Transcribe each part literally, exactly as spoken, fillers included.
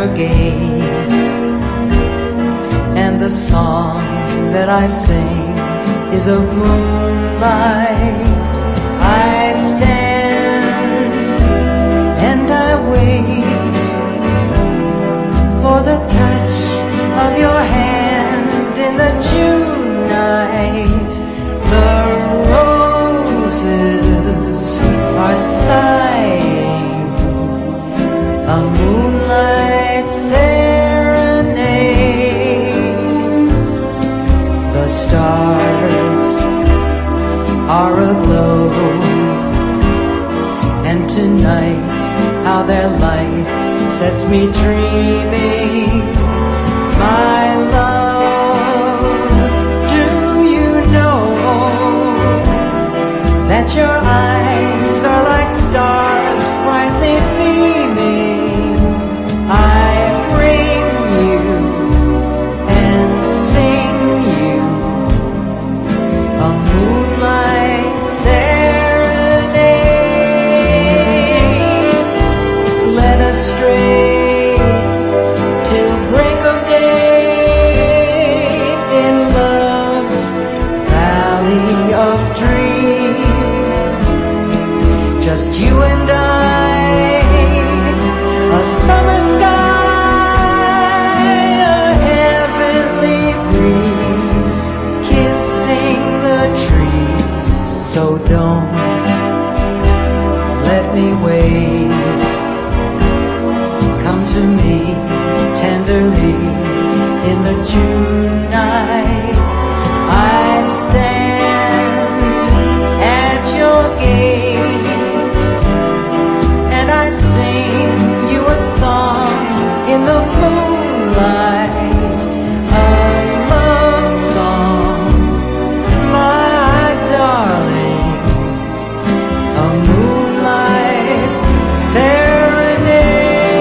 your gate, and the song that I sing is of moonlight. I stand and I wait for the touch of your hand in the June night. The roses are sighing a moonlight serenade. The stars are aglow, and tonight how their light sets me dreaming. My love, do you know that your eyes are like stars brightly beaming? I bring you and sing you a moonlight serenade. Let us stray till break of day in love's valley of dreams. Just you and I, a summer sky, a heavenly breeze, kissing the trees. So don't let me wait. Come to me tenderly in the June night. I stand at your gate, and I sing you a song in the moonlight, a love song, my darling, a moonlight serenade.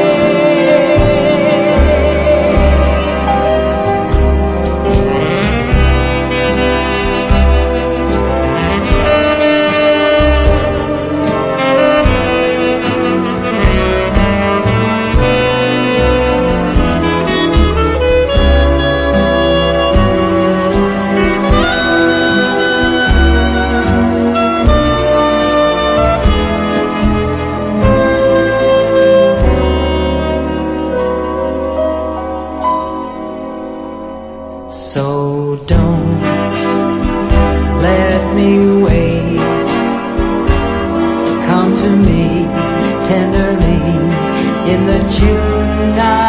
So don't let me wait. Come to me tenderly in the June night.